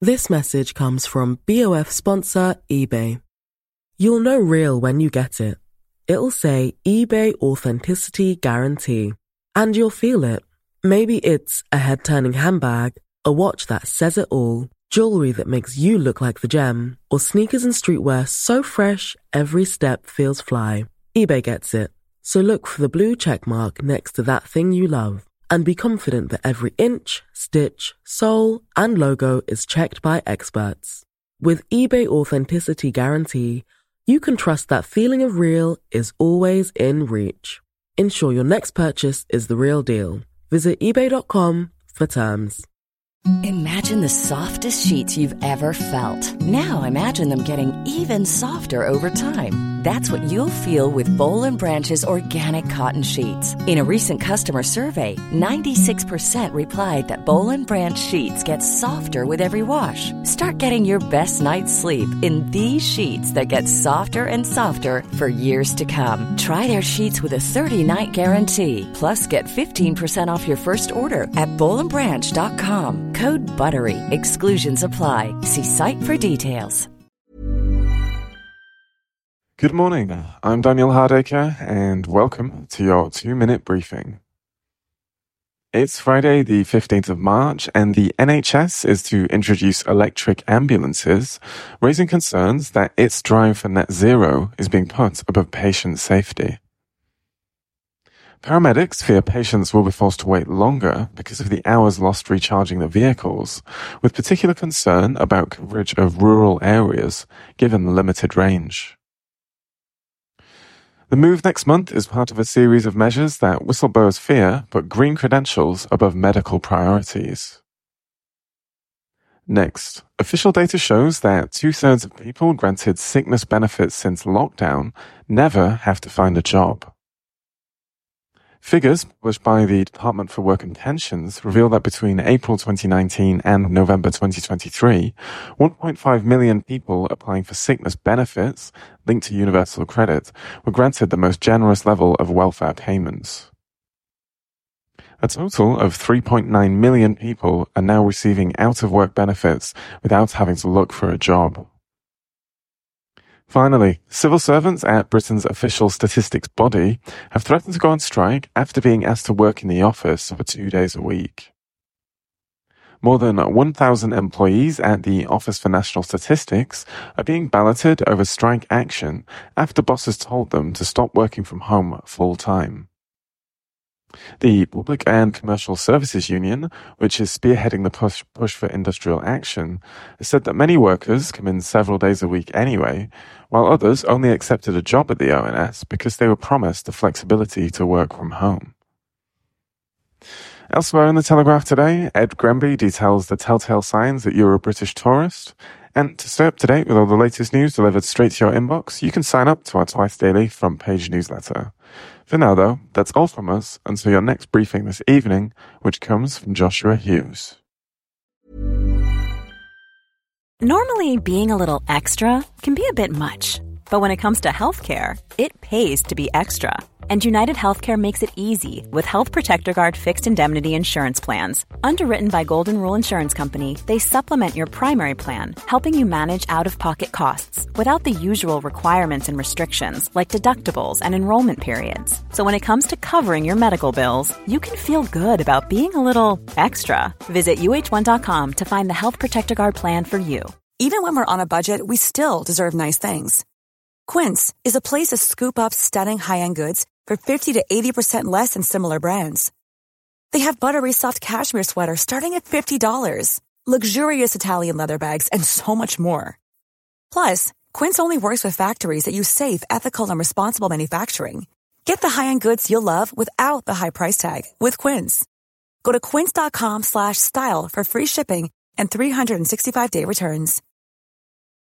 This message comes from BOF sponsor eBay. You'll know real when you get it. It'll say eBay Authenticity Guarantee. And you'll feel it. Maybe it's a head-turning handbag, a watch that says it all, jewelry that makes you look like the gem, or sneakers and streetwear so fresh every step feels fly. eBay gets it. So look for the blue check mark next to that thing you love. And be confident that every inch, stitch, sole, and logo is checked by experts. With eBay Authenticity Guarantee, you can trust that feeling of real is always in reach. Ensure your next purchase is the real deal. Visit eBay.com for terms. Imagine the softest sheets you've ever felt. Now imagine them getting even softer over time. That's what you'll feel with Boll & Branch's organic cotton sheets. In a recent customer survey, 96% replied that Boll & Branch sheets get softer with every wash. Start getting your best night's sleep in these sheets that get softer and softer for years to come. Try their sheets with a 30-night guarantee. Plus, get 15% off your first order at bollandbranch.com. Code BUTTERY. Exclusions apply. See site for details. Good morning. I'm Daniel Hardacre, and welcome to your 2-minute briefing. It's Friday, the 15th of March, and the NHS is to introduce electric ambulances, raising concerns that its drive for net zero is being put above patient safety. Paramedics fear patients will be forced to wait longer because of the hours lost recharging the vehicles, with particular concern about coverage of rural areas, given the limited range. The move next month is part of a series of measures that whistleblowers fear put green credentials above medical priorities. Next, official data shows that 2/3 of people granted sickness benefits since lockdown never have to find a job. Figures published by the Department for Work and Pensions reveal that between April 2019 and November 2023, 1.5 million people applying for sickness benefits linked to universal credit were granted the most generous level of welfare payments. A total of 3.9 million people are now receiving out-of-work benefits without having to look for a job. Finally, civil servants at Britain's official statistics body have threatened to go on strike after being asked to work in the office for 2 days a week. More than 1,000 employees at the Office for National Statistics are being balloted over strike action after bosses told them to stop working from home full-time. The Public and Commercial Services Union, which is spearheading the push for industrial action, has said that many workers come in several days a week anyway, while others only accepted a job at the ONS because they were promised the flexibility to work from home. Elsewhere in the Telegraph today, Ed Grenby details the telltale signs that you're a British tourist. And to stay up to date with all the latest news delivered straight to your inbox, you can sign up to our twice-daily front page newsletter. For now, though, that's all from us until your next briefing this evening, which comes from Joshua Hughes. Normally, being a little extra can be a bit much. But when it comes to healthcare, it pays to be extra. And United Healthcare makes it easy with Health Protector Guard fixed indemnity insurance plans. Underwritten by Golden Rule Insurance Company, they supplement your primary plan, helping you manage out-of-pocket costs without the usual requirements and restrictions like deductibles and enrollment periods. So when it comes to covering your medical bills, you can feel good about being a little extra. Visit uh1.com to find the Health Protector Guard plan for you. Even when we're on a budget, we still deserve nice things. Quince is a place to scoop up stunning high-end goods for 50 to 80% less than similar brands. They have buttery soft cashmere sweaters starting at $50, luxurious Italian leather bags, and so much more. Plus, Quince only works with factories that use safe, ethical, and responsible manufacturing. Get the high-end goods you'll love without the high price tag with Quince. Go to quince.com/style for free shipping and 365-day returns.